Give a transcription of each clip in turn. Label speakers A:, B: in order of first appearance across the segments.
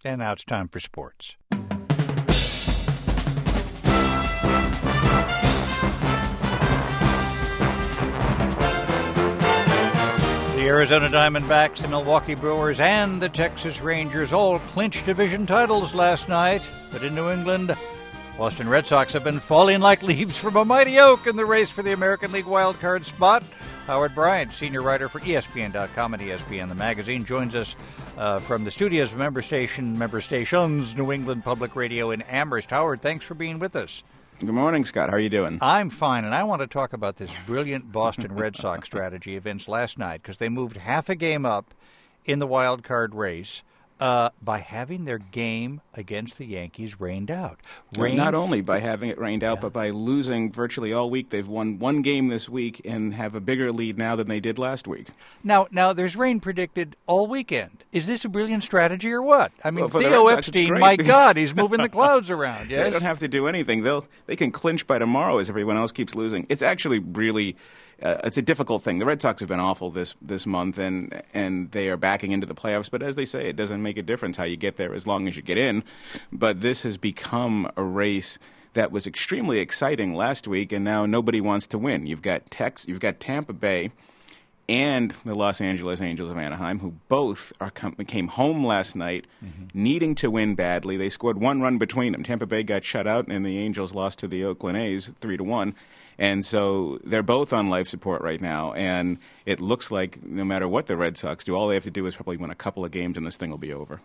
A: And now it's time for sports. The Arizona Diamondbacks, the Milwaukee Brewers, and the Texas Rangers all clinched division titles last night. But in New England, Boston Red Sox have been falling like leaves from a mighty oak in the race for the American League wildcard spot. Howard Bryant, senior writer for ESPN.com and ESPN the Magazine, joins us from the studios of member stations, New England Public Radio in Amherst. Howard, thanks for being with us.
B: Good morning, Scott. How are you doing?
A: I'm fine, and I want to talk about this brilliant Boston Red Sox strategy events last night because they moved half a game up in the wild card race by having their game against the Yankees rained out.
B: Not only by having it rained out, but by losing virtually all week. They've won one game this week and have a bigger lead now than they did last week.
A: Now there's rain predicted all weekend. Is this a brilliant strategy or what? I mean,
B: well,
A: Theo Epstein, my God, he's moving the clouds around. Yes?
B: They don't have to do anything. They can clinch by tomorrow as everyone else keeps losing. It's actually really... it's a difficult thing. The Red Sox have been awful this month, and they are backing into the playoffs. But as they say, it doesn't make a difference how you get there as long as you get in. But this has become a race that was extremely exciting last week, and now nobody wants to win. You've got Tampa Bay and the Los Angeles Angels of Anaheim, who both came home last night needing to win badly. They scored one run between them. Tampa Bay got shut out, and the Angels lost to the Oakland A's 3-1. And so they're both on life support right now, and it looks like no matter what the Red Sox do, all they have to do is probably win a couple of games, and this thing will be over.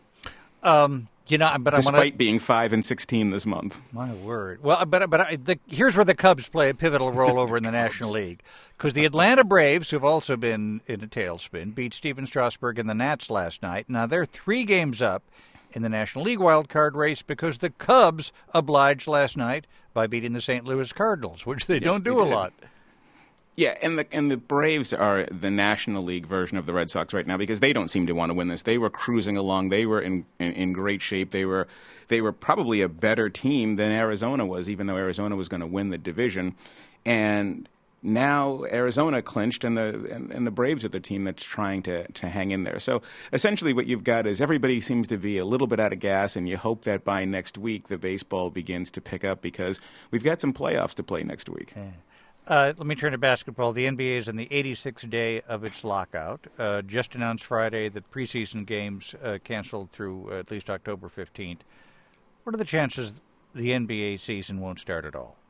B: Despite being 5-16 this month.
A: My word. Well, here's where the Cubs play a pivotal role over in the National League, because the Atlanta Braves, who've also been in a tailspin, beat Steven Strasburg and the Nats last night. Now they're 3 games up in the National League wildcard race because the Cubs obliged last night by beating the St. Louis Cardinals, which they don't do a lot.
B: Yeah, and the Braves are the National League version of the Red Sox right now because they don't seem to want to win this. They were cruising along. They were in great shape. They were probably a better team than Arizona was, even though Arizona was going to win the division. And now Arizona clinched, and the Braves are the team that's trying to hang in there. So essentially what you've got is everybody seems to be a little bit out of gas, and you hope that by next week the baseball begins to pick up because we've got some playoffs to play next week.
A: Okay. Let me turn to basketball. The NBA is in the 86th day of its lockout. Just announced Friday that preseason games canceled through at least October 15th. What are the chances the NBA season won't start at all?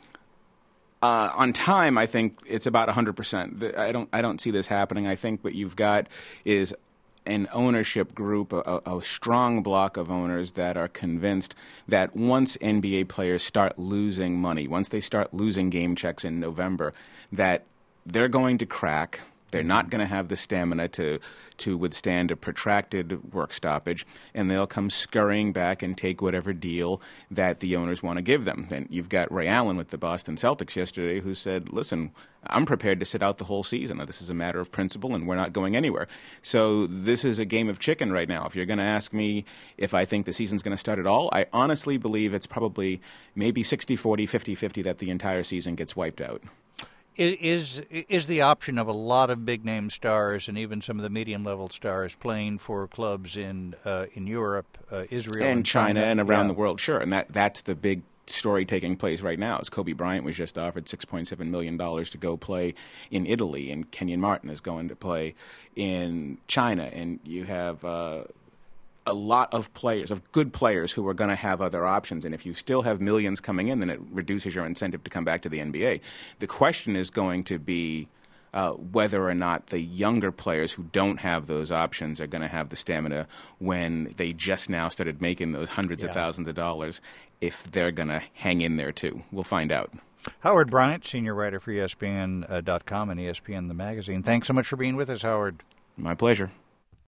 B: On time, I think it's about 100%. I don't see this happening. I think what you've got is an ownership group, a strong block of owners that are convinced that once NBA players start losing money, once they start losing game checks in November, that they're going to crack. They're not going to have the stamina to withstand a protracted work stoppage, and they'll come scurrying back and take whatever deal that the owners want to give them. And you've got Ray Allen with the Boston Celtics yesterday who said, listen, I'm prepared to sit out the whole season. This is a matter of principle, and we're not going anywhere. So this is a game of chicken right now. If you're going to ask me if I think the season's going to start at all, I honestly believe it's probably maybe 60-40, 50-50 that the entire season gets wiped out.
A: Is the option of a lot of big-name stars and even some of the medium-level stars playing for clubs in Europe, Israel,
B: and China and around the world? Sure, and that's the big story taking place right now. Is Kobe Bryant was just offered $6.7 million to go play in Italy, and Kenyon Martin is going to play in China, and you have a lot of players, of good players, who are going to have other options. And if you still have millions coming in, then it reduces your incentive to come back to the NBA. The question is going to be whether or not the younger players who don't have those options are going to have the stamina when they just now started making those hundreds of thousands of dollars, if they're going to hang in there too. We'll find out.
A: Howard Bryant, senior writer for ESPN.com and ESPN the Magazine. Thanks so much for being with us, Howard.
B: My pleasure.